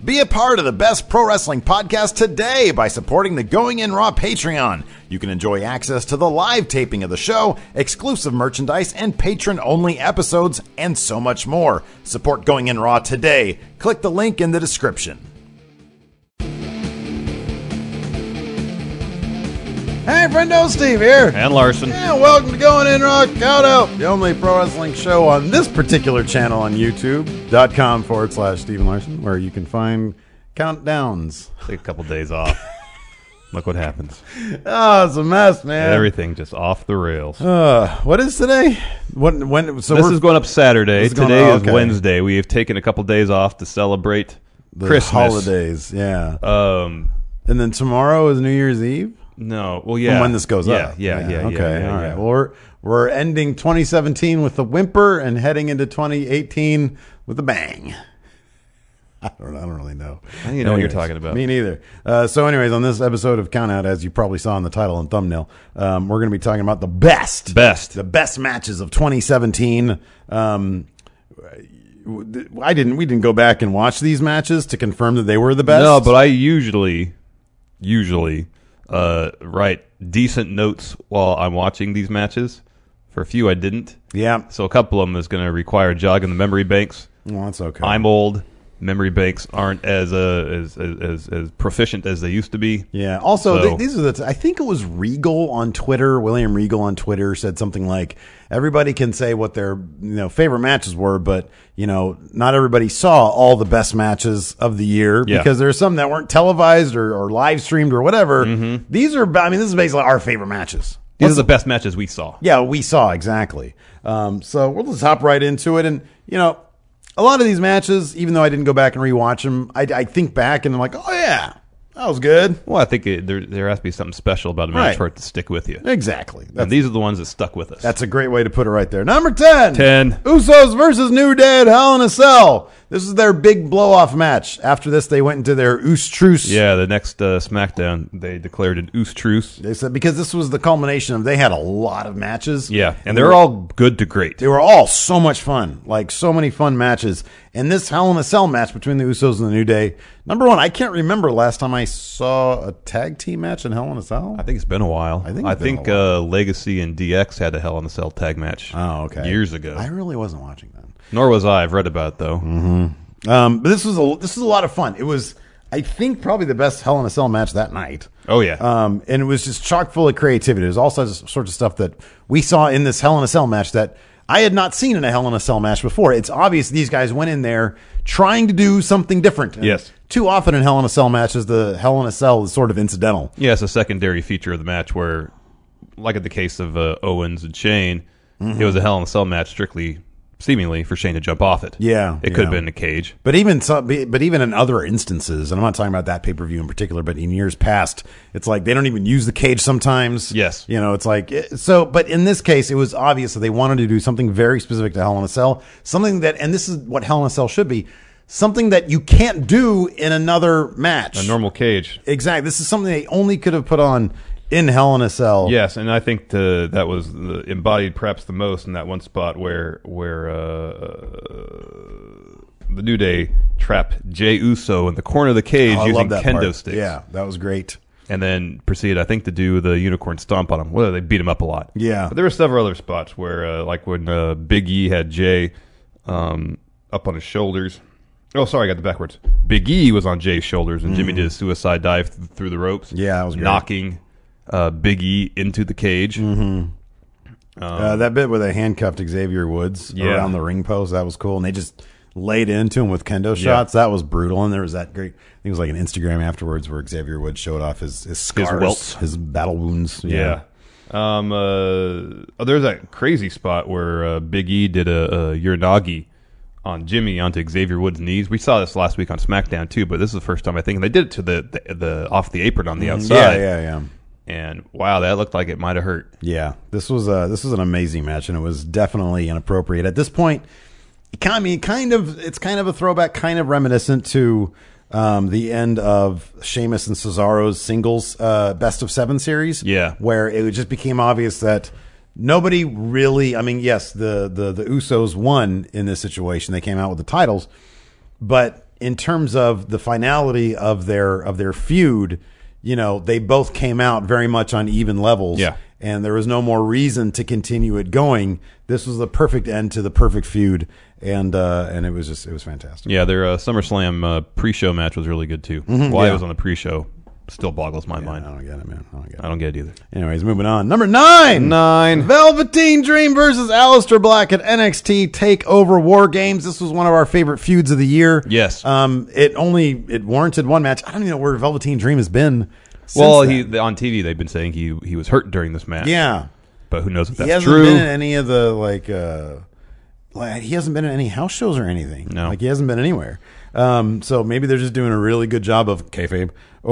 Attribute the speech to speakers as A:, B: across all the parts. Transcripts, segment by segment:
A: Be a part of the best pro wrestling podcast today by supporting the Going In Raw Patreon. You can enjoy access to the live taping of the show, exclusive merchandise, and patron-only episodes, and so much more. Support Going In Raw today. Click the link in the description. Hey, friendo, Steve here.
B: And Larson.
A: Yeah, welcome to Going In Raw Count Out, the only pro wrestling show on this particular channel on YouTube.com/Stephen Larson, where you can find countdowns.
B: Take a couple days off. Look what happens.
A: Oh, it's a mess, man.
B: Everything just off the rails.
A: What is today?
B: This is going up Saturday. Today is Wednesday. We have taken a couple days off to celebrate
A: the
B: Christmas.
A: Holidays, yeah. And then tomorrow is New Year's Eve?
B: No, well, yeah.
A: When this goes up.
B: Yeah.
A: Okay, all right. Well, we're ending 2017 with a whimper and heading into 2018 with a bang. I don't really know.
B: You know what you're talking about.
A: Me neither. So anyways, on this episode of Count Out, as you probably saw in the title and thumbnail, we're going to be talking about the best matches of 2017. We didn't go back and watch these matches to confirm that they were the best.
B: No, but I usually write decent notes while I'm watching these matches. For a few, I didn't.
A: Yeah.
B: So a couple of them is going to require jogging the memory banks.
A: Well, that's okay.
B: I'm old. Memory banks aren't as proficient as they used to be.
A: Yeah. Also, these are I think it was Regal on Twitter. William Regal on Twitter said something like, "Everybody can say what their favorite matches were, but not everybody saw all the best matches of the year because there are some that weren't televised or live streamed or whatever." Mm-hmm. These are, this is basically our favorite matches.
B: These are the best matches we saw.
A: Yeah, we saw exactly. So we'll just hop right into it, and a lot of these matches, even though I didn't go back and rewatch them, I think back and I'm like, oh yeah, that was good.
B: Well, I think there has to be something special about a match for it to stick with you.
A: Exactly.
B: And these are the ones that stuck with us.
A: That's a great way to put it right there. Number 10. Usos versus New Day at Hell in a Cell. This is their big blow-off match. After this, they went into their Oos Truce.
B: Yeah, the next SmackDown, they declared an Oos Truce.
A: They said because this was the culmination of, they had a lot of matches.
B: Yeah, and they're all good to great.
A: They were all so much fun. Like, so many fun matches. And this Hell in a Cell match between the Usos and the New Day, number one, I can't remember last time I saw a tag team match in Hell in a Cell.
B: I think it's been a while. I think Legacy and DX had a Hell in a Cell tag match.
A: Oh, okay.
B: Years ago.
A: I really wasn't watching that.
B: Nor was I. I've read about it, though.
A: Mm-hmm. But this was a lot of fun. It was, I think, probably the best Hell in a Cell match that night.
B: Oh, yeah.
A: And it was just chock full of creativity. There's all sorts of stuff that we saw in this Hell in a Cell match that I had not seen in a Hell in a Cell match before. It's obvious these guys went in there trying to do something different. And
B: yes.
A: Too often in Hell in a Cell matches, the Hell in a Cell is sort of incidental.
B: Yeah, it's a secondary feature of the match where, like in the case of Owens and Shane, it was a Hell in a Cell match strictly, seemingly, for Shane to jump off it.
A: Yeah.
B: It could have been a cage.
A: But even in other instances, and I'm not talking about that pay-per-view in particular, but in years past, it's like they don't even use the cage sometimes.
B: Yes.
A: It's like, but in this case, it was obvious that they wanted to do something very specific to Hell in a Cell, something that, and this is what Hell in a Cell should be, something that you can't do in another match.
B: A normal cage.
A: Exactly. This is something they only could have put on in Hell in a Cell.
B: Yes, and I think that was embodied perhaps the most in that one spot where the New Day trapped Jey Uso in the corner of the cage using kendo sticks.
A: Yeah, that was great.
B: And then proceeded, I think, to do the unicorn stomp on him. Well, they beat him up a lot.
A: Yeah.
B: But there were several other spots where, like when Big E had Jey up on his shoulders. Oh, sorry, I got the backwards. Big E was on Jay's shoulders, and Jimmy did a suicide dive through the ropes.
A: Yeah, that was great.
B: Knocking Big E into the cage.
A: Mm-hmm. That bit where they handcuffed Xavier Woods around the ring post, that was cool. And they just laid into him with kendo shots. That was brutal. And there was that great, I think it was like an Instagram afterwards where Xavier Woods showed off his scars,
B: his welts,
A: his battle wounds.
B: Yeah. There's that crazy spot where Big E did a Uranagi on Jimmy onto Xavier Woods' knees. We saw this last week on SmackDown too, but this is the first time I think. And they did it to the off the apron on the outside.
A: Yeah.
B: And wow, that looked like it might have hurt.
A: Yeah, this was an amazing match, and it was definitely inappropriate at this point. It's kind of a throwback, kind of reminiscent to the end of Sheamus and Cesaro's singles best of 7 series.
B: Yeah,
A: where it just became obvious that nobody really. I mean, yes, the Usos won in this situation; they came out with the titles, but in terms of the finality of their feud, they both came out very much on even levels.
B: Yeah.
A: And there was no more reason to continue it going. This was the perfect end to the perfect feud, and it was fantastic.
B: Yeah, their SummerSlam pre-show match was really good too. Why it was on the pre-show still boggles my mind.
A: I don't get it, man.
B: I don't get it either.
A: Anyways, moving on. Number 9. Velveteen Dream versus Aleister Black at NXT TakeOver War Games. This was one of our favorite feuds of the year.
B: Yes.
A: It warranted one match. I don't even know where Velveteen Dream has been.
B: Well, on TV they've been saying he was hurt during this match.
A: Yeah,
B: but who knows if that's
A: he hasn't
B: true?
A: Been in any of the he hasn't been in any house shows or anything.
B: No,
A: he hasn't been anywhere. So maybe they're just doing a really good job of kayfabe,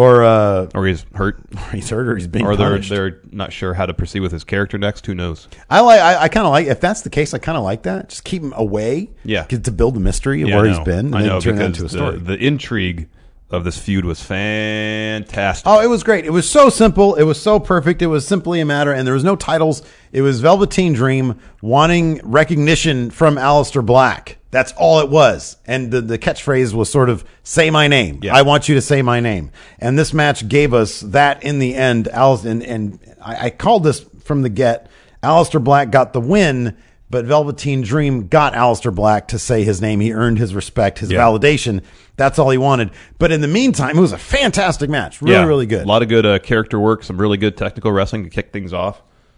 A: or
B: he's hurt,
A: or he's being
B: punished. They're not sure how to proceed with his character next. Who knows?
A: I kind of like, if that's the case, I kind of like that. Just keep him away, to build the mystery of where he's been, and then turn it into a story.
B: The intrigue of this feud was fantastic.
A: Oh, it was great. It was so simple. It was so perfect. It was simply a matter, and there was no titles. It was Velveteen Dream wanting recognition from Aleister Black. That's all it was. And the catchphrase was sort of, say my name. Yeah. I want you to say my name. And this match gave us that in the end. And I called this from the get. Aleister Black got the win, but Velveteen Dream got Aleister Black to say his name. He earned his respect, his validation. That's all he wanted. But in the meantime, it was a fantastic match. Really, really good.
B: A lot of good character work, some really good technical wrestling to kick things off.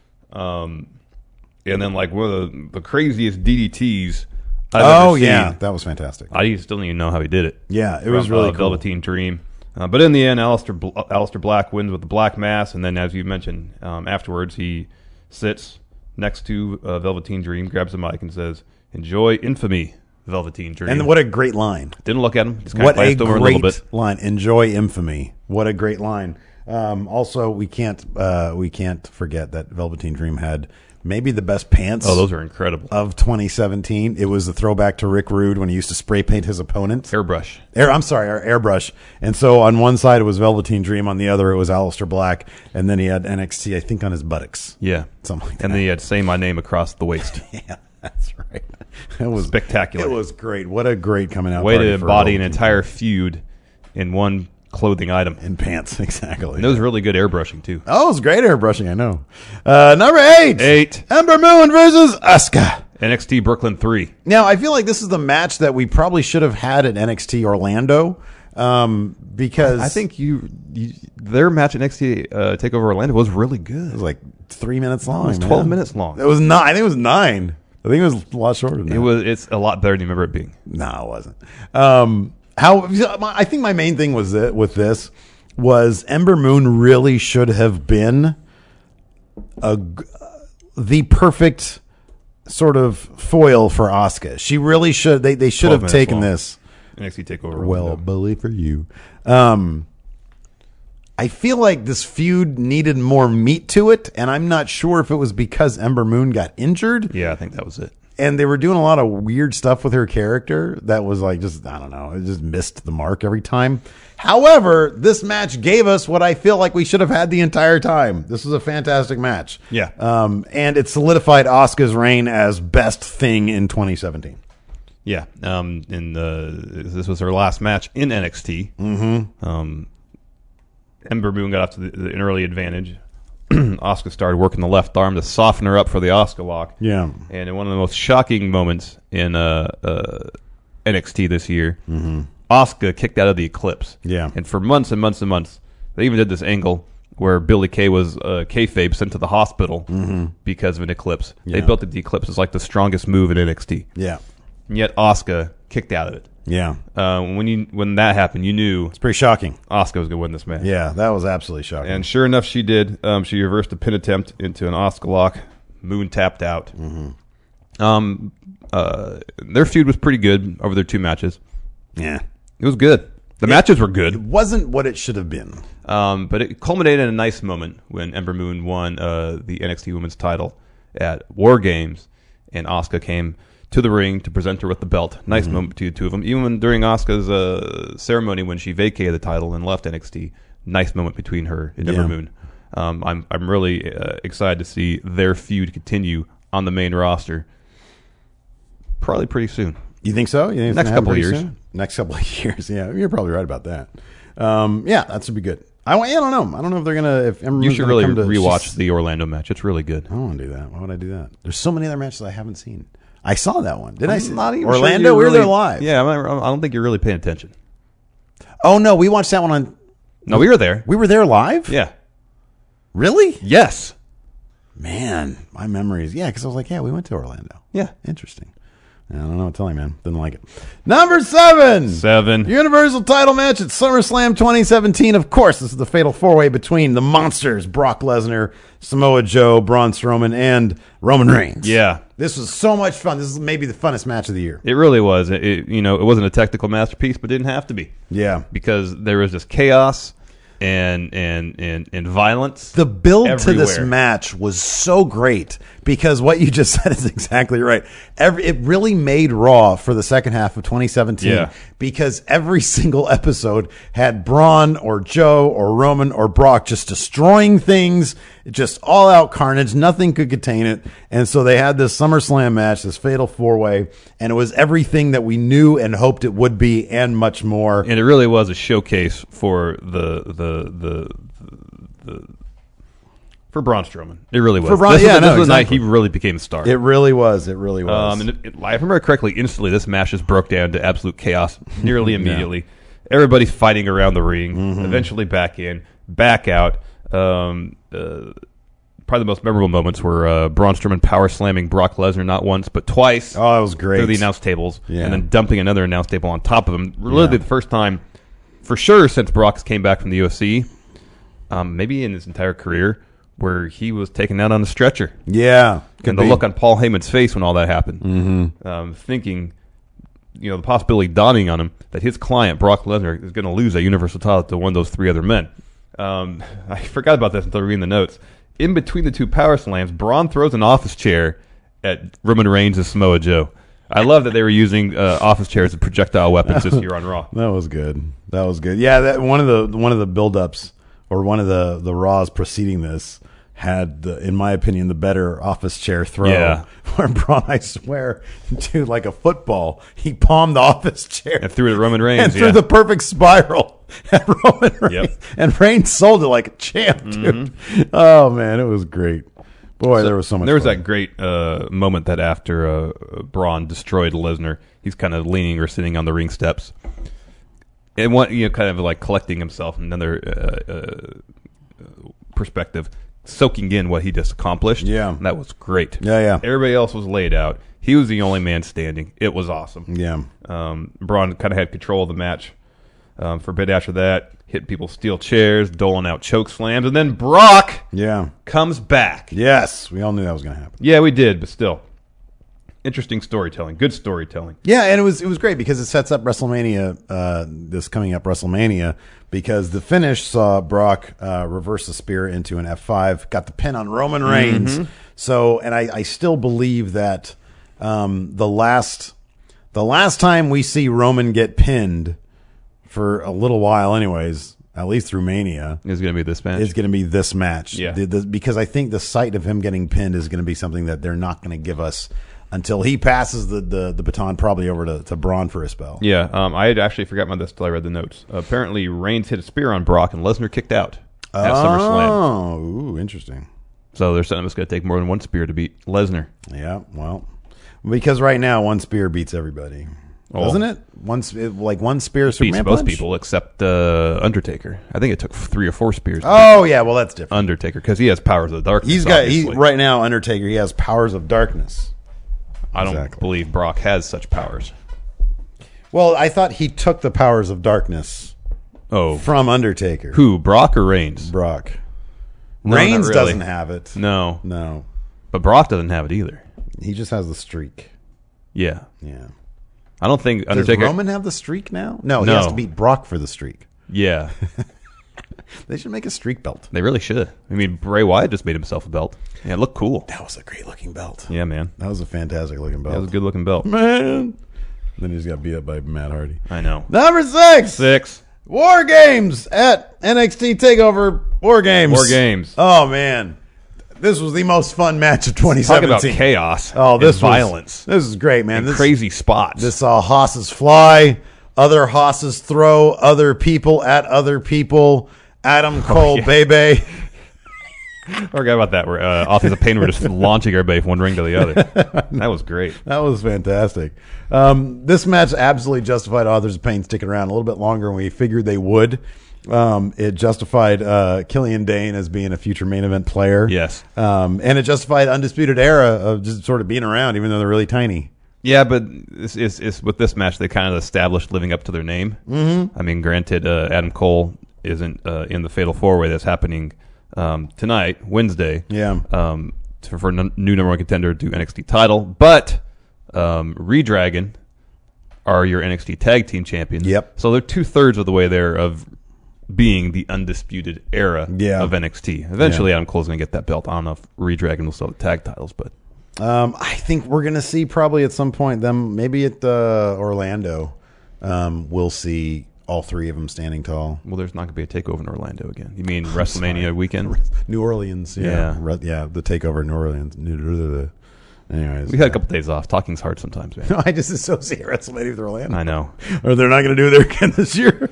B: And then like one of the craziest DDTs I've ever seen.
A: That was fantastic.
B: I still don't even know how he did it.
A: Yeah, it was really cool.
B: Velveteen Dream. But in the end, Aleister Black wins with the Black Mass, and then as you mentioned, afterwards he sits next to Velveteen Dream, grabs the mic and says, "Enjoy infamy, Velveteen Dream."
A: And what a great line.
B: Didn't look at him. Just
A: what a great line. Enjoy infamy. What a great line. Also, we can't forget that Velveteen Dream had maybe the best pants.
B: Oh, those are incredible.
A: Of 2017. It was the throwback to Rick Rude when he used to spray paint his opponents.
B: Airbrush.
A: Airbrush. And so on one side it was Velveteen Dream, on the other it was Aleister Black, and then he had NXT, I think, on his buttocks.
B: Yeah.
A: Something like that.
B: And then he had Say My Name across the waist.
A: Yeah, that's right. It was
B: spectacular.
A: It was great. What a great coming out
B: way
A: party
B: to embody an entire feud in one clothing item.
A: In pants, exactly.
B: And it was really good airbrushing, too.
A: Oh, it was great airbrushing, I know. Number 8. Ember Moon versus Asuka.
B: NXT Brooklyn 3.
A: Now, I feel like this is the match that we probably should have had at NXT Orlando, because
B: I think their match at NXT TakeOver Orlando was really good.
A: It was like 3 minutes long.
B: It was 12 minutes long.
A: It was 9. I think it was 9. I think it was a lot shorter than that.
B: It's a lot better than you remember it being.
A: No, it wasn't. I think my main thing was was Ember Moon really should have been the perfect sort of foil for Asuka. She really should. They should have taken this.
B: NXT TakeOver.
A: Well, bully for you. I feel like this feud needed more meat to it, and I'm not sure if it was because Ember Moon got injured.
B: Yeah, I think that was it.
A: And they were doing a lot of weird stuff with her character that was like, just, I don't know, it just missed the mark every time. However, this match gave us what I feel like we should have had the entire time. This was a fantastic match.
B: Yeah.
A: And it solidified Asuka's reign as best thing in 2017.
B: Yeah. This was her last match in NXT.
A: Mm-hmm.
B: Ember Moon got off to an early advantage. Asuka started working the left arm to soften her up for the Asuka lock.
A: Yeah.
B: And in one of the most shocking moments in NXT this year, Asuka kicked out of the Eclipse.
A: Yeah.
B: And for months and months and months, they even did this angle where Billy Kay was kayfabe sent to the hospital because of an Eclipse.
A: Yeah.
B: They built the Eclipse as like the strongest move in NXT.
A: Yeah.
B: And yet Asuka kicked out of it.
A: Yeah.
B: When that happened, you knew
A: it's pretty shocking.
B: Asuka was going to win this match.
A: Yeah, that was absolutely shocking.
B: And sure enough, she did. She reversed a pin attempt into an Asuka lock. Moon tapped out. Their feud was pretty good over their 2 matches.
A: Yeah.
B: It was good. The matches were good.
A: It wasn't what it should have been.
B: But it culminated in a nice moment when Ember Moon won the NXT Women's title at War Games, and Asuka came to the ring to present her with the belt. Nice moment between the two of them. Even during Asuka's ceremony when she vacated the title and left NXT, nice moment between her and Ember Moon. I'm really excited to see their feud continue on the main roster. Probably pretty soon.
A: You think so? You think
B: next couple of years?
A: Soon? next couple of years. Yeah, you're probably right about that. Yeah, that should be good. I don't know. I don't know if they're gonna. If
B: you should really rewatch the Orlando match. It's really good.
A: I don't want to do that. Why would I do that? There's so many other matches I haven't seen. I saw that one. Did I see
B: not even
A: Orlando?
B: Sure
A: we were there live.
B: Yeah, I don't think you're really paying attention.
A: Oh no, we watched that one on.
B: No, we were there.
A: We were there live.
B: Yeah.
A: Really?
B: Yes.
A: Man, my memories. Yeah, because I was like, yeah, we went to Orlando.
B: Yeah.
A: Interesting. I don't know what to tell you, man. Didn't like it. Number 7. Universal title match at SummerSlam 2017. Of course, this is the fatal four-way between the monsters, Brock Lesnar, Samoa Joe, Braun Strowman, and Roman Reigns.
B: Yeah.
A: This was so much fun. This is maybe the funnest match of the year.
B: It really was. It wasn't a technical masterpiece, but didn't have to be.
A: Yeah.
B: Because there was just chaos and violence.
A: The build
B: everywhere.
A: to this match was so great because what you just said is exactly right. It really made Raw for the second half of 2017 because every single episode had Braun or Joe or Roman or Brock just destroying things, just all out carnage. Nothing could contain it. And so they had this SummerSlam match, this fatal four-way, and it was everything that we knew and hoped it would be and much more.
B: And it really was a showcase for for Braun Strowman. It really was.
A: For Braun,
B: this was the
A: exactly.
B: night he really became a star.
A: It really was. It really was.
B: And if I remember correctly, instantly this match just broke down to absolute chaos nearly immediately. Everybody's fighting around the ring, eventually back in, back out. Probably the most memorable moments were Braun Strowman power slamming Brock Lesnar not once but twice.
A: Oh, that was great.
B: Through the announce tables,
A: Yeah.
B: and then dumping another announce table on top of him. Literally the first time, for sure, since Brock came back from the UFC, maybe in his entire career, where he was taken out on a stretcher.
A: Yeah.
B: And the look on Paul Heyman's face when all that happened. Thinking, the possibility dawning on him that his client, Brock Lesnar, is going to lose that Universal title to one of those three other men. I forgot about this until reading the notes. In between the two power slams, Braun throws an office chair at Roman Reigns and Samoa Joe. I love that they were using office chairs as projectile weapons this year on Raw.
A: That was good. Yeah, that one of the build-ups or one of the Raws preceding this had, in my opinion, the better office chair throw.
B: Yeah.
A: Where Braun, I swear, dude, like a football, he palmed the office chair
B: And threw it at Roman Reigns.
A: and threw the perfect spiral at Roman Reigns.
B: Yep.
A: And Reigns sold it like a champ, dude. Oh man, it was great. Boy, there was so much.
B: There was
A: fun.
B: that great moment that after Braun destroyed Lesnar, he's kind of leaning or sitting on the ring steps, and kind of like collecting himself, another perspective, soaking in what he just accomplished.
A: Yeah,
B: and that was great.
A: Yeah.
B: Everybody else was laid out. He was the only man standing. It was awesome.
A: Yeah.
B: Braun kind of had control of the match for a bit after that. Hit people steel chairs, doling out choke slams, and then Brock comes back.
A: Yes, we all knew that was going to happen.
B: Yeah, we did, but still. Interesting storytelling. Good storytelling.
A: Yeah, and it was great because it sets up WrestleMania, this coming up WrestleMania, because the finish saw Brock reverse the spear into an F5, got the pin on Roman Reigns. So, and I still believe that the last time we see Roman get pinned for a little while, anyways, at least through Mania,
B: Is going to be this match.
A: is going to be this match.
B: Yeah.
A: Because I think the sight of him getting pinned is going to be something that they're not going to give us until he passes the baton probably over to Braun for a spell.
B: Yeah, I had actually forgotten about this until I read the notes. Apparently, Reigns hit a spear on Brock, and Lesnar kicked out at SummerSlam.
A: Oh, ooh, interesting.
B: So they're saying it's going to take more than one spear to beat Lesnar.
A: Yeah, well, because right now one spear beats everybody, doesn't it? One spear
B: Beats
A: Superman
B: most
A: punch?
B: people except Undertaker. I think it took 3 or 4 spears. To
A: Oh yeah, well that's different.
B: beat Undertaker, because he has powers of the darkness.
A: He
B: obviously.
A: right now Undertaker. He has powers of darkness.
B: I don't
A: Exactly.
B: believe Brock has such powers.
A: Well, I thought he took the powers of darkness
B: Oh,
A: from Undertaker.
B: who? Brock or Reigns?
A: Brock.
B: No,
A: Reigns
B: not really.
A: doesn't have it.
B: No,
A: No,
B: but Brock doesn't have it either.
A: he just has the streak.
B: Yeah,
A: Yeah.
B: I don't think
A: Does
B: Undertaker.
A: Roman have the streak now? No, he
B: No.
A: has to beat Brock for the streak.
B: Yeah,
A: They should make a streak belt.
B: they really should. I mean, Bray Wyatt just made himself a belt. Yeah, it looked cool.
A: That was a great looking belt.
B: Yeah, man,
A: That was a fantastic looking
B: that was a
A: belt.
B: good looking belt.
A: Man. Then he just got beat up by Matt Hardy.
B: I know.
A: Number 6.
B: 6
A: War Games at NXT TakeOver War Games.
B: War Games.
A: Oh, man. This was the most fun match of
B: Talk
A: 2017.
B: about chaos.
A: Oh, this
B: and
A: was,
B: violence.
A: This is great, man.
B: And
A: This
B: crazy spots.
A: This saw Haas's fly. other hosses throw other people at other people. Adam Cole, baby.
B: I forgot about that. Where Authors of Pain were just launching everybody from one ring to the other. That was great.
A: That was fantastic. This match absolutely justified Authors of Pain sticking around a little bit longer than we figured they would. It justified Killian Dane as being a future main event player.
B: Yes.
A: And it justified Undisputed Era of just sort of being around, even though they're really tiny.
B: Yeah, but it's with this match, they kind of established living up to their name. Mm-hmm. I mean, granted, Adam Cole isn't in the Fatal 4-Way that's happening tonight, Wednesday.
A: Yeah.
B: For new number one contender to NXT title. But Redragon are your NXT Tag Team Champions.
A: Yep.
B: So they're 2/3 of the way there of being the Undisputed Era of NXT. Eventually, Adam Cole's going to get that belt. I don't know if Redragon will sell the tag titles, but...
A: I think we're going to see probably at some point them, maybe at Orlando, we'll see all three of them standing tall.
B: Well, there's not going to be a takeover in Orlando again. You mean WrestleMania weekend?
A: New Orleans, yeah, the takeover in New Orleans. Anyways,
B: we had a couple days off. Talking's hard sometimes, man.
A: No, I just associate WrestleMania with Orlando.
B: I know.
A: Or they're not going to do it there again this year.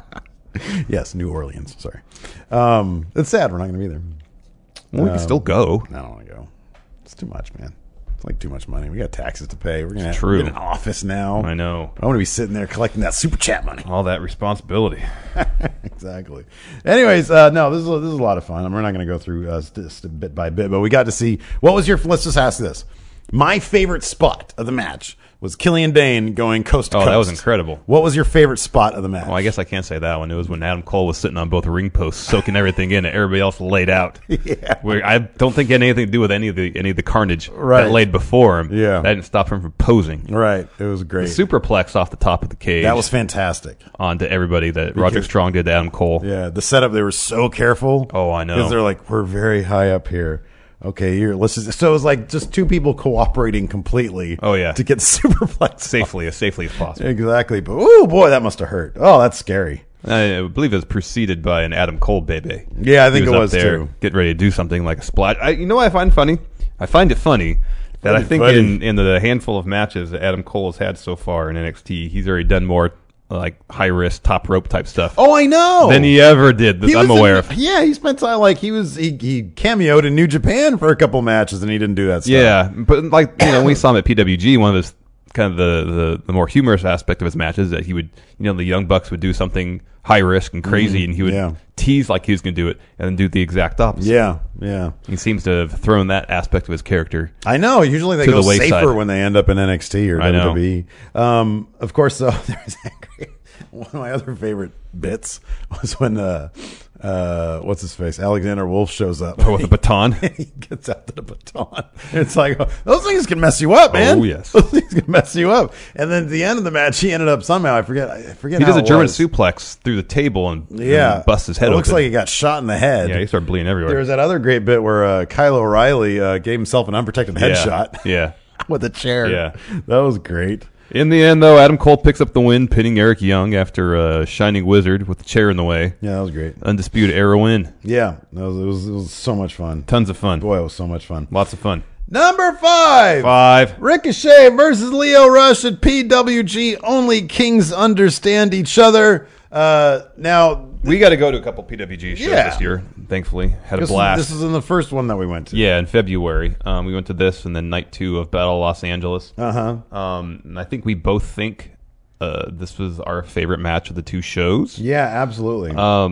A: Yes, New Orleans. Sorry. It's sad we're not going to be there.
B: Well, we can still go.
A: I don't want to go. It's too much, man. It's like too much money. We got taxes to pay. We're going to
B: True.
A: get an office now.
B: I know.
A: I want to be sitting there collecting that super chat money.
B: All that responsibility.
A: Exactly. Anyways, no, this is a lot of fun. We're not going to go through this bit by bit, but we got to see what was your. Let's just ask this. My favorite spot of the match was Killian Dane going coast to coast.
B: Oh, that was incredible.
A: What was your favorite spot of the match?
B: Well, I guess I can't say that one. It was when Adam Cole was sitting on both ring posts, soaking everything in, and everybody else laid out.
A: Yeah.
B: Where I don't think it had anything to do with any of the carnage
A: Right.
B: that laid before him.
A: Yeah.
B: That didn't stop him from posing.
A: Right. It was great.
B: The superplex off the top of the cage.
A: That was fantastic.
B: Onto everybody that Roderick Strong did to Adam Cole.
A: Yeah. The setup, they were so careful.
B: Oh, I know.
A: Because they're like, we're very high up here. Okay, so it was like just two people cooperating completely.
B: Oh, yeah.
A: To get superplex
B: as safely as possible.
A: Exactly. But oh boy, that must have hurt. Oh, that's scary.
B: I believe it was preceded by an Adam Cole baby.
A: Yeah, I think it was
B: there,
A: too.
B: Getting ready to do something like a splash. You know what I find funny? I find it funny that I think in the handful of matches that Adam Cole has had so far in NXT, he's already done more like high risk top rope type stuff.
A: Oh, I know.
B: Than he ever did. That I'm aware of.
A: Yeah, he spent time like he cameoed in New Japan for a couple matches, and he didn't do that stuff.
B: Yeah, but like when we saw him at PWG, one of his kind of the more humorous aspect of his matches that he would the Young Bucks would do something high risk and crazy, and he would tease like he was going to do it, and then do the exact opposite.
A: Yeah.
B: He seems to have thrown that aspect of his character.
A: I know. Usually they go safer when they end up in NXT or WWE. Of course, though, there's that great. One of my other favorite bits was when what's his face, Alexander Wolf shows up
B: with a baton.
A: He gets out to the baton. It's like those things can mess you up, man.
B: Oh yes,
A: those things can mess you up. And then at the end of the match, he ended up somehow I forget.
B: He does a German suplex through the table and busts his head.
A: It looks
B: open.
A: like he got shot in the head.
B: Yeah, he started bleeding everywhere.
A: There was that other great bit where Kyle O'Reilly gave himself an unprotected headshot.
B: Yeah,
A: with a chair.
B: Yeah,
A: that was great.
B: In the end, though, Adam Cole picks up the win, pinning Eric Young after a Shining Wizard with the chair in the way.
A: Yeah, that was great.
B: Undisputed Era win.
A: Yeah, it was so much fun.
B: Tons of fun.
A: Boy, it was so much fun.
B: Lots of fun.
A: Number 5. Ricochet versus Lio Rush at PWG. Only kings understand each other. Now
B: we got to go to a couple PWG shows this year. Thankfully, had a blast.
A: This is in the first one that we went to.
B: Yeah, in February, we went to this, and then night 2 of Battle of Los Angeles. And I think we both think this was our favorite match of the 2 shows.
A: Yeah, absolutely.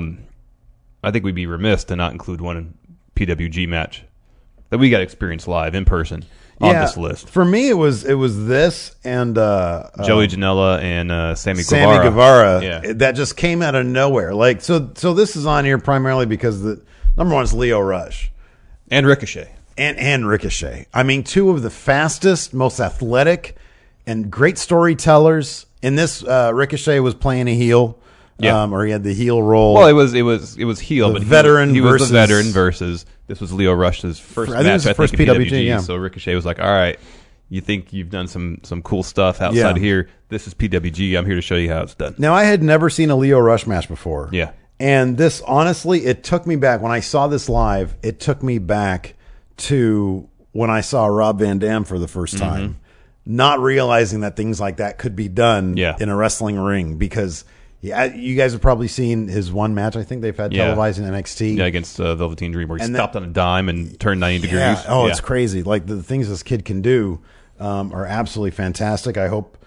B: I think we'd be remiss to not include one PWG match that we got to experience live in person on this list.
A: For me, it was this and
B: Joey Janela and Sammy
A: Guevara.
B: Yeah.
A: That just came out of nowhere. Like so this is on here primarily because the number one is Lio Rush
B: and Ricochet
A: and Ricochet. I mean, 2 of the fastest, most athletic, and great storytellers. In this, Ricochet was playing a heel.
B: Yeah.
A: Or he had the heel role.
B: Well, it was heel, but
A: veteran
B: he was the veteran versus this was Lio Rush's first match.
A: I think it was his first PWG. Yeah.
B: So Ricochet was like, "All right, you think you've done some cool stuff outside of here? This is PWG. I'm here to show you how it's done."
A: Now, I had never seen a Lio Rush match before.
B: Yeah,
A: and this honestly, it took me back when I saw this live. It took me back to when I saw Rob Van Dam for the first time. not realizing that things like that could be done in a wrestling ring, because you guys have probably seen his one match I think they've had televised in NXT.
B: Yeah, against Velveteen Dream, where he stopped on a dime and turned 90 degrees.
A: Oh, it's crazy. Like, the things this kid can do are absolutely fantastic. I hope,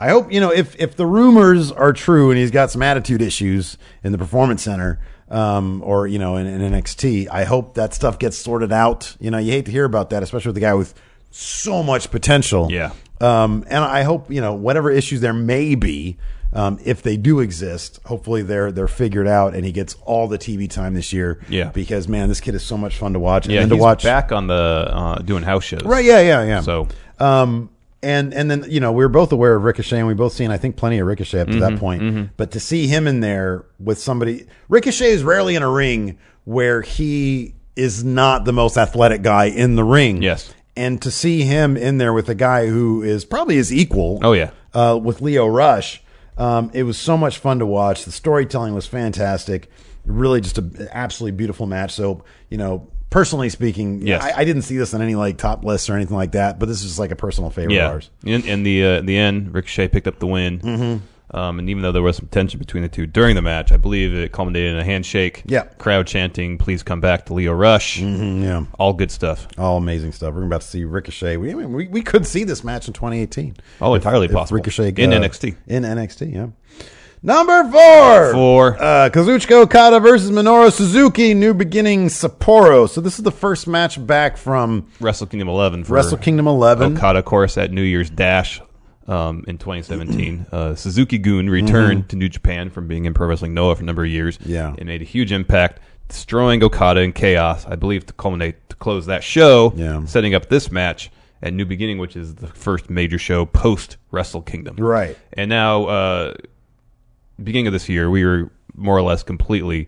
A: if the rumors are true and he's got some attitude issues in the Performance Center, or, in NXT, I hope that stuff gets sorted out. You hate to hear about that, especially with the guy with so much potential.
B: Yeah.
A: And I hope, whatever issues there may be, if they do exist, hopefully they're figured out and he gets all the TV time this year.
B: Yeah.
A: Because, man, this kid is so much fun to watch.
B: Yeah,
A: and
B: he's
A: to watch
B: back on the doing house shows.
A: Right, yeah.
B: So,
A: and then, we were both aware of Ricochet, and we both seen, I think, plenty of Ricochet up to that point. But to see him in there with somebody, Ricochet is rarely in a ring where he is not the most athletic guy in the ring.
B: Yes.
A: And to see him in there with a guy who is probably his equal.
B: Oh, yeah.
A: With Lio Rush. It was so much fun to watch. The storytelling was fantastic. Really just an absolutely beautiful match. So, personally speaking,
B: yes.
A: I didn't see this on any top lists or anything like that, but this is just like a personal favorite of ours.
B: In the end, Ricochet picked up the win. Mm-hmm. And even though there was some tension between the two during the match, I believe it culminated in a handshake.
A: Yeah.
B: Crowd chanting, "Please come back to Lio Rush."
A: Mm-hmm, yeah.
B: All good stuff.
A: All amazing stuff. We're about to see Ricochet. We could see this match in 2018.
B: Oh, entirely possible.
A: Ricochet
B: in NXT.
A: In NXT, yeah. Number 4. Kazuchika Okada versus Minoru Suzuki, New Beginning Sapporo. So this is the first match back from
B: Wrestle Kingdom 11.
A: Wrestle Kingdom 11.
B: Okada, of course, at New Year's Dash. In 2017, Suzuki-gun returned to New Japan from being in Pro Wrestling Noah for a number of years.
A: Yeah.
B: And made a huge impact, destroying Okada in Chaos, I believe, to close that show, setting up this match at New Beginning, which is the first major show post Wrestle Kingdom.
A: Right.
B: And now, beginning of this year, we were more or less completely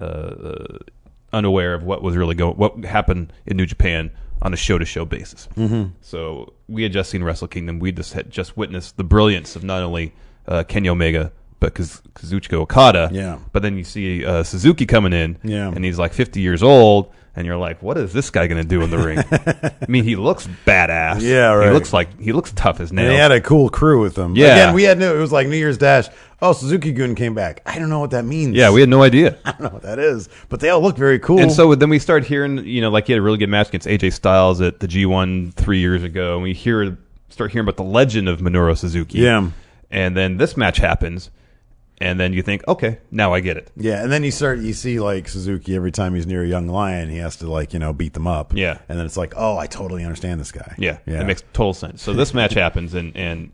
B: unaware of what was really what happened in New Japan on a show-to-show basis. Mm-hmm. So we had just seen Wrestle Kingdom. We had just witnessed the brilliance of not only Kenny Omega, but Kazuchika Okada.
A: Yeah.
B: But then you see Suzuki coming in, and he's like 50 years old, and you're like, what is this guy going to do in the ring? I mean, he looks badass.
A: Yeah, right.
B: He looks tough as nails.
A: And he had a cool crew with him.
B: Yeah.
A: Again, it was like New Year's Dash. Oh, Suzuki-gun came back. I don't know what that means.
B: Yeah, we had no idea.
A: I don't know what that is, but they all look very cool.
B: And so then we start hearing, like he had a really good match against AJ Styles at the G1 3 years ago, and we start hearing about the legend of Minoru Suzuki.
A: Yeah.
B: And then this match happens, and then you think, okay, now I get it.
A: Yeah, and then you see like Suzuki every time he's near a young lion, he has to beat them up.
B: Yeah.
A: And then it's like, oh, I totally understand this guy.
B: Yeah. It makes total sense. So this match happens, and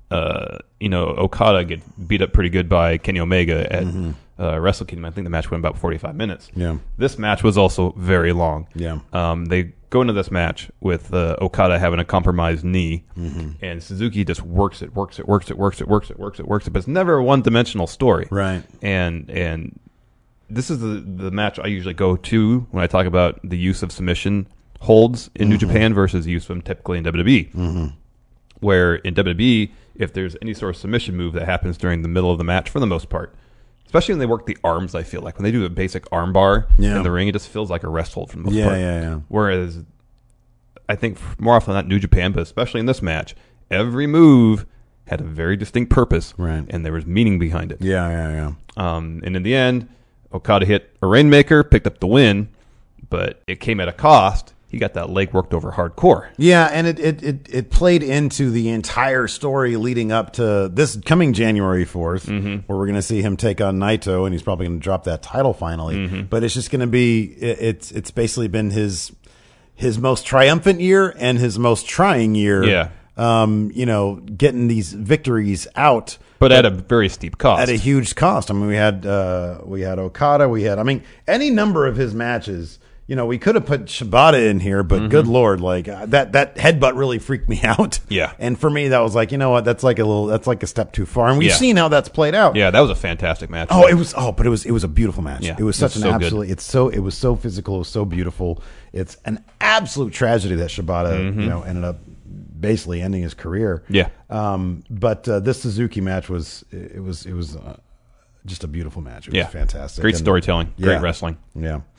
B: Okada gets beat up pretty good by Kenny Omega at Wrestle Kingdom. I think the match went about 45 minutes.
A: Yeah.
B: This match was also very long.
A: Yeah.
B: They go into this match with Okada having a compromised knee, and Suzuki just works it, but it's never a one-dimensional story.
A: Right.
B: And this is the match I usually go to when I talk about the use of submission holds in New Japan versus use of them typically in WWE. Where in WWE, if there's any sort of submission move that happens during the middle of the match, for the most part, especially when they work the arms, I feel like when they do a basic arm bar in the ring, it just feels like a rest hold for the most part.
A: Yeah.
B: Whereas I think more often than not, New Japan, but especially in this match, every move had a very distinct purpose,
A: right?
B: And there was meaning behind it.
A: Yeah.
B: And in the end, Okada hit a Rainmaker, picked up the win, but it came at a cost. He got that leg worked over hardcore.
A: Yeah, and it played into the entire story leading up to this coming January 4th, where we're going to see him take on Naito, and he's probably going to drop that title finally. But it's just going to be it's basically been his most triumphant year and his most trying year.
B: Yeah.
A: Getting these victories out,
B: but at a very steep cost.
A: At a huge cost. I mean, we had Okada. Any number of his matches. We could have put Shibata in here, but good Lord, like that headbutt really freaked me out.
B: Yeah. And
A: for me, that was like, you know what? That's like a step too far. And we've seen how that's played out.
B: Yeah, that was a fantastic match.
A: But it was a beautiful match.
B: Yeah,
A: it was such
B: it was
A: an
B: so
A: absolute,
B: good.
A: it was so physical. It was so beautiful. It's an absolute tragedy that Shibata, ended up basically ending his career.
B: Yeah.
A: But this Suzuki match was just a beautiful match. It was fantastic.
B: Great storytelling. Great wrestling.
A: Yeah.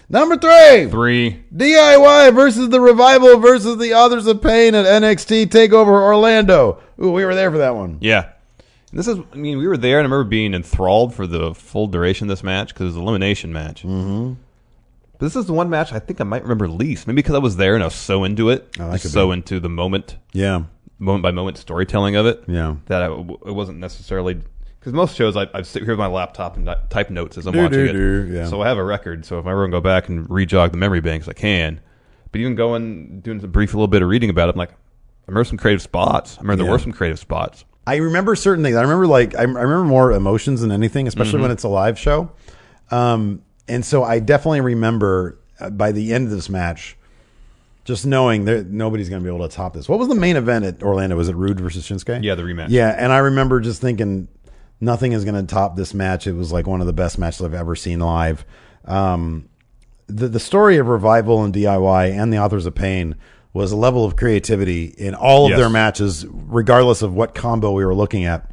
A: Number 3.
B: 3.
A: DIY versus the Revival versus the Authors of Pain at NXT TakeOver Orlando. Ooh, we were there for that one.
B: Yeah. We were there, and I remember being enthralled for the full duration of this match because it was an elimination match.
A: Mm-hmm.
B: But this is the one match I think I might remember least. Maybe because I was there and I was so into it. Into the moment.
A: Yeah.
B: Moment by moment storytelling of it.
A: Yeah.
B: That it wasn't necessarily... Because most shows, I sit here with my laptop and type notes as I'm watching it.
A: Yeah.
B: So I have a record. So if I ever go back and re-jog the memory banks, I can. But even doing a little bit of reading about it, I'm like, I remember some creative spots. I remember there were some creative spots.
A: I remember certain things. I remember more emotions than anything, especially when it's a live show. And so I definitely remember by the end of this match, just knowing that nobody's going to be able to top this. What was the main event at Orlando? Was it Rude versus Shinsuke?
B: Yeah, the rematch.
A: Yeah, and I remember just thinking nothing is going to top this match. It was like one of the best matches I've ever seen live. The story of Revival and DIY and the Authors of Pain was a level of creativity in all of their matches, regardless of what combo we were looking at.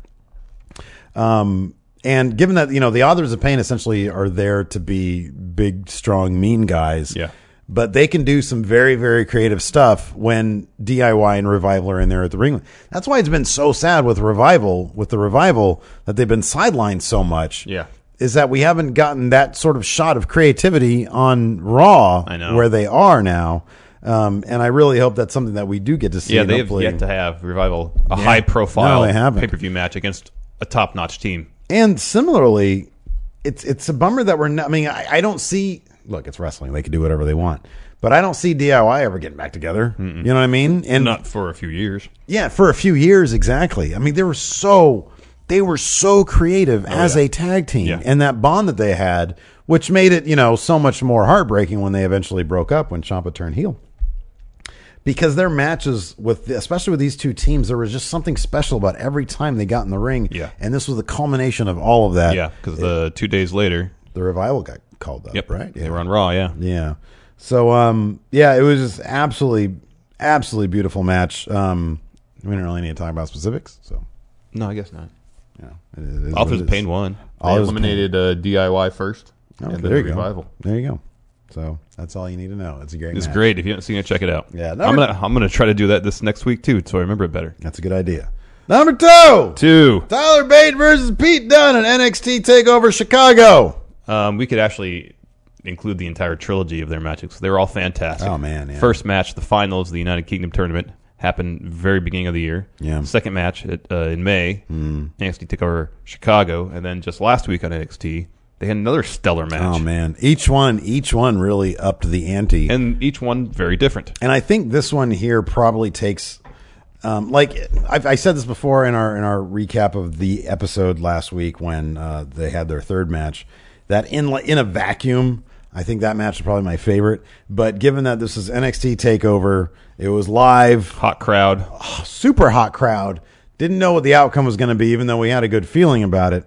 A: And given that, the Authors of Pain essentially are there to be big, strong, mean guys.
B: Yeah.
A: But they can do some very, very creative stuff when DIY and Revival are in there at the ring. That's why it's been so sad with the Revival, that they've been sidelined so much.
B: Yeah.
A: Is that we haven't gotten that sort of shot of creativity on Raw where they are now. And I really hope that's something that we do get to see.
B: Yeah, they have yet to have Revival, a high-profile pay-per-view match against a top-notch team.
A: And similarly, it's a bummer that we're not. I mean, I don't see. Look, it's wrestling; they can do whatever they want. But I don't see DIY ever getting back together. You know what I mean? And
B: not for a few years. Yeah,
A: for a few years, exactly. I mean, they were so creative as a tag team, and that bond that they had, which made it so much more heartbreaking when they eventually broke up when Ciampa turned heel. Because their matches, especially with these two teams, there was just something special about every time they got in the ring.
B: Yeah.
A: And this was the culmination of all of that.
B: Yeah, because 2 days later,
A: the Revival got called up, right? Yeah.
B: They were on Raw,
A: Yeah. So, it was just absolutely beautiful match. We don't really need to talk about specifics. So,
B: no, I guess not.
A: Yeah,
B: Authors of Pain won. They eliminated DIY first, and then
A: there you
B: Revival.
A: Go. There you go. So that's all you need to know. It's a great match.
B: It's great. If you haven't seen it, check it out.
A: Yeah,
B: I'm gonna try to do that this next week too, so I remember it better.
A: That's a good idea. Number 2. Tyler Bate versus Pete Dunne at NXT TakeOver Chicago.
B: We could actually include the entire trilogy of their matches. They were all fantastic.
A: Oh man! Yeah.
B: First match, the finals of the United Kingdom tournament, happened very beginning of the year.
A: Yeah.
B: Second match in May, NXT TakeOver Chicago, and then just last week on NXT. They had another stellar match.
A: Oh man, each one really upped the ante,
B: and each one very different.
A: And I think this one here probably takes, I said this before in our recap of the episode last week when they had their third match. That in a vacuum, I think that match is probably my favorite. But given that this is NXT TakeOver, it was live,
B: hot crowd,
A: super hot crowd. Didn't know what the outcome was going to be, even though we had a good feeling about it.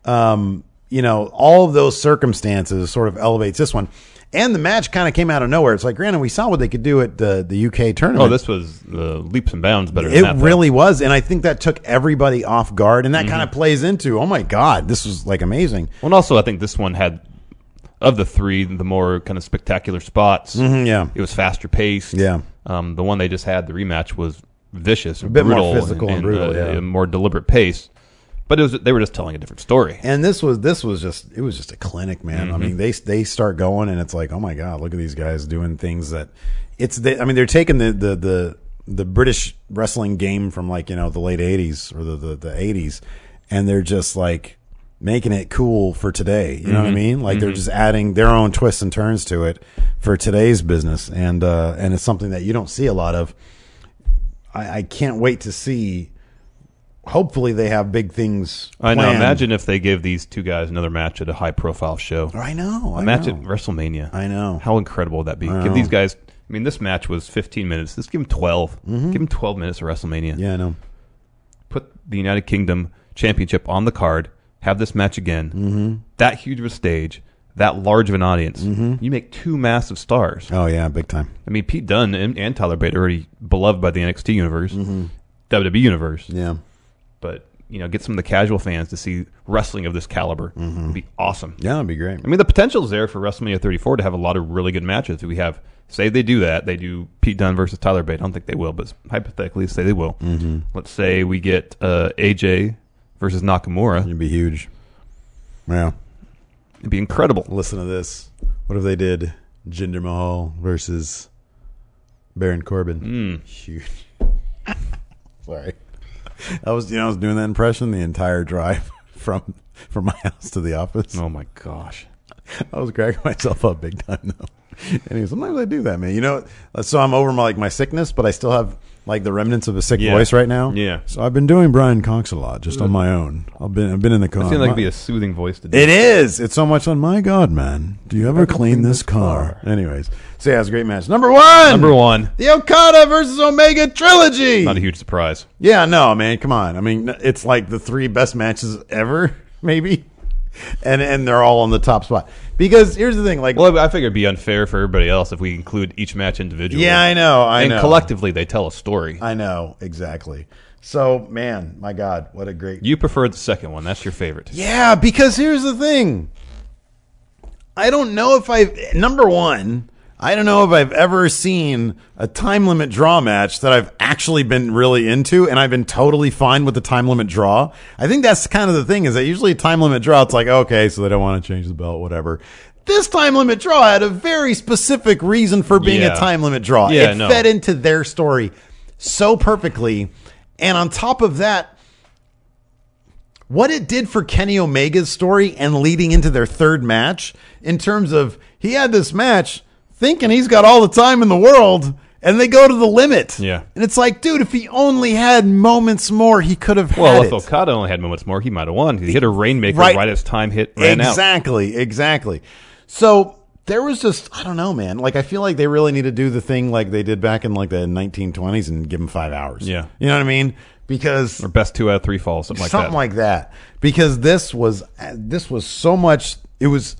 A: All of those circumstances sort of elevates this one. And the match kind of came out of nowhere. It's like, granted, we saw what they could do at the UK tournament.
B: Oh, this was leaps and bounds better than that.
A: It really was. And I think that took everybody off guard. And that kind of plays into, oh, my God, this was, amazing.
B: Well, and also, I think this one had, of the three, the more kind of spectacular spots.
A: Yeah.
B: It was faster paced.
A: Yeah.
B: The one they just had, the rematch, was vicious.
A: A bit more physical and brutal,
B: a more deliberate pace. But they were just telling a different story.
A: And this was just a clinic, man. I mean, they start going and it's like, oh my God, look at these guys doing things that they're taking the British wrestling game from the late 80s or the 80s, and they're just making it cool for today. You know what I mean? They're just adding their own twists and turns to it for today's business. And it's something that you don't see a lot of. I can't wait to see. Hopefully they have big things planned.
B: I know. Imagine if they give these two guys another match at a high-profile show.
A: I know.
B: A match at WrestleMania.
A: I know.
B: How incredible would that be? Give these guys... I mean, this match was 15 minutes. Let's give them 12. Give them 12 minutes of WrestleMania.
A: Yeah, I know.
B: Put the United Kingdom Championship on the card. Have this match again. That huge of a stage. That large of an audience. You make two massive stars.
A: Oh, yeah. Big time.
B: I mean, Pete Dunne and Tyler Bate are already beloved by the NXT universe. WWE universe.
A: Yeah.
B: But get some of the casual fans to see wrestling of this caliber. It'd be awesome.
A: Yeah, that'd be great.
B: I mean, the potential is there for WrestleMania 34 to have a lot of really good matches. We have, say they do that, they do Pete Dunne versus Tyler Bate. I don't think they will, but hypothetically, say they will. Let's say we get AJ versus Nakamura.
A: It'd be huge. Yeah.
B: It'd be incredible.
A: Listen to this. What if they did Jinder Mahal versus Baron Corbin? Huge. Sorry. I was doing that impression the entire drive from my house to the office.
B: Oh my gosh.
A: I was cracking myself up big time though. Anyway, sometimes I do that, man. So I'm over my sickness, but I still have like the remnants of a sick voice right now.
B: Yeah.
A: So I've been doing Brian Cox a lot, just on my own. I've been in the car.
B: I feel like it'd be a soothing voice to do.
A: It is. It's so much on. My God, man, do you ever clean this car? Anyways, so yeah, it was a great match. Number one, the Okada versus Omega trilogy.
B: Not a huge surprise.
A: Yeah, no, man, come on. I mean, it's like the 3 best matches ever, maybe. And they're all on the top spot. Because here's the thing,
B: well, I figure it'd be unfair for everybody else if we include each match individually.
A: Yeah, I know.
B: And collectively, they tell a story.
A: I know, exactly. So, man, my God, what a great...
B: You preferred the second one. That's your favorite.
A: Yeah, because here's the thing. I don't know if number one, I don't know if I've ever seen a time limit draw match that I've actually been really into, and I've been totally fine with the time limit draw. I think that's kind of the thing, is that usually a time limit draw, it's like, okay, so they don't want to change the belt, whatever. This time limit draw had a very specific reason for being a time limit draw.
B: Yeah,
A: it fed into their story so perfectly. And on top of that, what it did for Kenny Omega's story and leading into their third match, in terms of he had this match thinking he's got all the time in the world, and they go to the limit. Yeah. And it's like, dude, if he only had moments more, he could have had
B: Well, if Okada only had moments more, he might have won. He hit a Rainmaker right as time ran out.
A: Exactly. So there was just, I don't know, man. Like, I feel like they really need to do the thing like they did back in like the 1920s and give him 5 hours. Yeah. You know what I mean? Because...
B: Or best 2 out of 3 falls, something like that.
A: Something like that. Because this was so much... It was...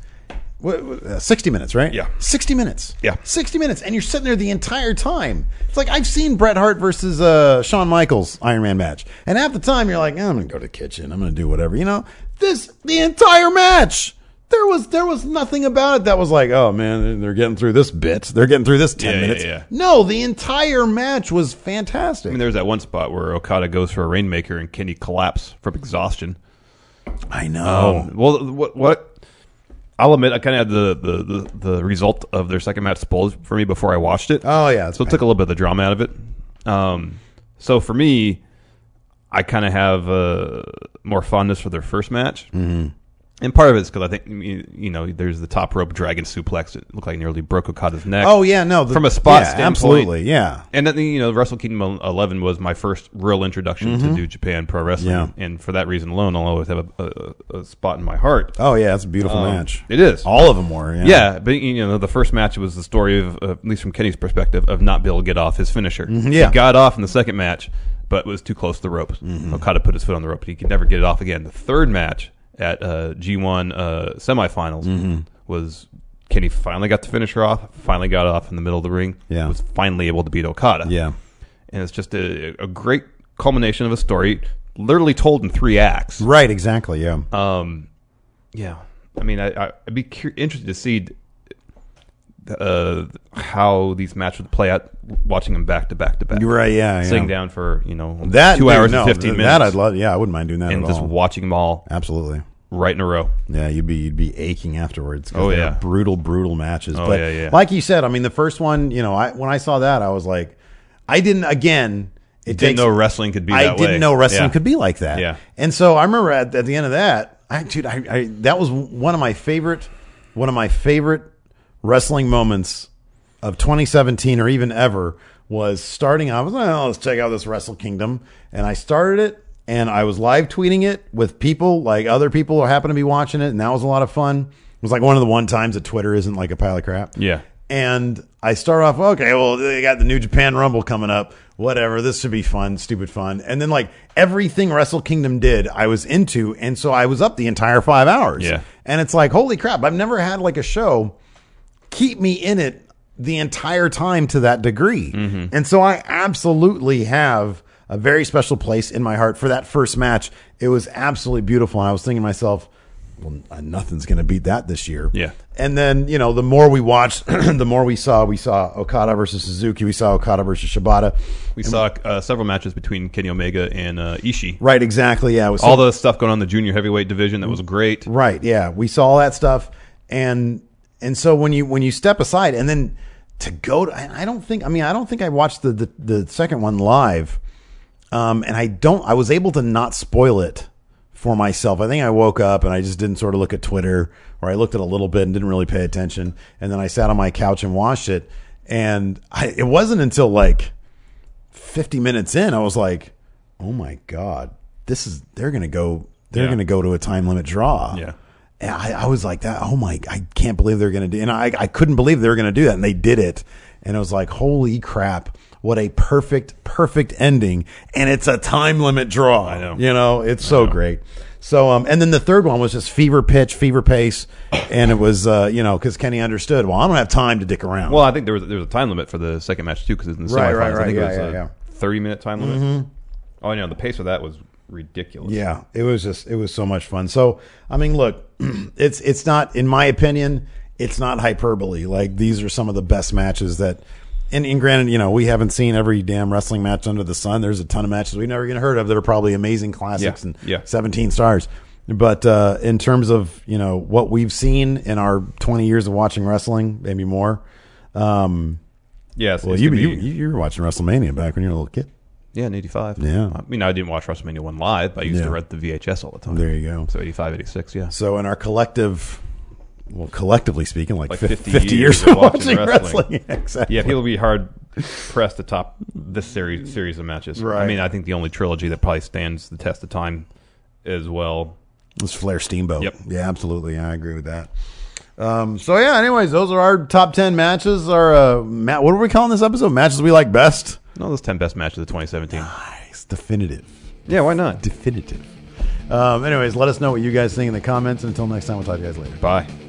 A: 60 minutes, right?
B: Yeah.
A: 60 minutes.
B: Yeah.
A: 60 minutes. And you're sitting there the entire time. It's like I've seen Bret Hart versus Shawn Michaels Iron Man match. And half the time you're like, I'm going to go to the kitchen. I'm going to do whatever. The entire match. There was nothing about it that was like, oh, man, they're getting through this bit. They're getting through this 10 minutes. Yeah. No, the entire match was fantastic.
B: I mean, there's that one spot where Okada goes for a Rainmaker and Kenny collapse from exhaustion.
A: I know.
B: Well, what I'll admit, I kind of had the result of their second match spoiled for me before I watched it.
A: Oh, yeah.
B: So it took a little bit of the drama out of it. So for me, I kind of have more fondness for their first match. Mm-hmm. And part of it is because I think, there's the top rope dragon suplex. It looked like nearly broke Okada's neck.
A: Oh, yeah, no.
B: From a spot standpoint.
A: Absolutely, yeah.
B: And then, Wrestle Kingdom 11 was my first real introduction to New Japan Pro Wrestling. Yeah. And for that reason alone, I'll always have a spot in my heart.
A: Oh, yeah, it's a beautiful match.
B: It is.
A: All of them were, yeah.
B: Yeah, but, the first match was the story of, at least from Kenny's perspective, of not being able to get off his finisher. Mm-hmm, yeah. He got off in the second match, but was too close to the ropes. Mm-hmm. Okada put his foot on the rope, but he could never get it off again. The third match at G1 semifinals was Kenny finally got the finisher off, finally got off in the middle of the ring, was finally able to beat Okada. Yeah. And it's just a great culmination of a story, literally told in 3 acts.
A: Right, exactly, yeah.
B: Yeah. I mean, I'd be interested to see how these matches would play out, watching them back to back to back.
A: You're right, yeah.
B: Sitting down for, 2 hours and 15 minutes.
A: That I'd love, I wouldn't mind doing that
B: and
A: at
B: just
A: all.
B: watching them all.
A: Absolutely.
B: Right in a row.
A: Yeah, you'd be aching afterwards.
B: Oh, yeah.
A: Brutal matches.
B: Oh,
A: but
B: yeah.
A: Like you said, I mean, the first one, when I saw that, I was like, I didn't, again...
B: didn't know wrestling could be that way.
A: I didn't know wrestling could be like that.
B: Yeah.
A: And so I remember at the end of that, that was one of my favorite wrestling moments of 2017 or even ever was starting. I was like, let's check out this Wrestle Kingdom. And I started it and I was live tweeting it with people, like other people who happen to be watching it. And that was a lot of fun. It was like one of the one times that Twitter isn't like a pile of crap.
B: Yeah.
A: And I start off, okay, well, they got the New Japan Rumble coming up. Whatever, this should be fun, stupid fun. And then like everything Wrestle Kingdom did, I was into. And so I was up the entire 5 hours.
B: Yeah.
A: And it's like, holy crap, I've never had like a show keep me in it the entire time to that degree. Mm-hmm. And so I absolutely have a very special place in my heart for that first match. It was absolutely beautiful. And I was thinking to myself, well, nothing's going to beat that this year.
B: Yeah.
A: And then, the more we watched, the more we saw Okada versus Suzuki. We saw Okada versus Shibata.
B: We saw several matches between Kenny Omega and Ishii.
A: Right, exactly. Yeah. It was
B: all the stuff going on in the junior heavyweight division. That was great.
A: Right. Yeah. We saw all that stuff. And so when you step aside and then to go to, I don't think I watched the second one live. And I was able to not spoil it for myself. I think I woke up and I just didn't sort of look at Twitter, or I looked at a little bit and didn't really pay attention. And then I sat on my couch and watched it. And it wasn't until like 50 minutes in, I was like, oh my God, they're going to go to a time limit draw.
B: Yeah.
A: And I was like that. Oh my, I can't believe they're going to do, and I couldn't believe they were going to do that. And they did it. And it was like, holy crap. What a perfect ending. And it's a time limit draw.
B: I know.
A: It's so great. So, and then the third one was just fever pitch, fever pace. And it was, cause Kenny understood, well, I don't have time to dick around.
B: Well, I think there was a time limit for the second match too, cause in the semifinals, I think it was a 30-minute time limit. Mm-hmm. Oh, I know. The pace of that was ridiculous.
A: Yeah. It was so much fun. So, I mean, look, it's not, in my opinion, it's not hyperbole. Like, these are some of the best matches that, and granted, we haven't seen every damn wrestling match under the sun. There's a ton of matches we've never even heard of that are probably amazing classics and 17 stars. But in terms of, what we've seen in our 20 years of watching wrestling, maybe more.
B: Yes.
A: Well, you were watching WrestleMania back when you were a little kid.
B: Yeah, in 85.
A: Yeah.
B: I mean, I didn't watch WrestleMania 1 live, but I used to rent the VHS all the time.
A: There you go.
B: So 85, 86, yeah.
A: So in our collective... Well, collectively speaking, like 50
B: years
A: of watching wrestling. Yeah, exactly.
B: Yeah, people will be hard pressed to top this series of matches.
A: Right.
B: I mean, I think the only trilogy that probably stands the test of time as well
A: was Flair Steamboat.
B: Yep.
A: Yeah, absolutely. Yeah, I agree with that. Anyways, those are our top 10 matches. What are we calling this episode? Matches we like best?
B: No, those 10 best matches of 2017.
A: Nice. Definitive.
B: Yeah, why not?
A: Definitive. Anyways, let us know what you guys think in the comments. And until next time, we'll talk to you guys later.
B: Bye.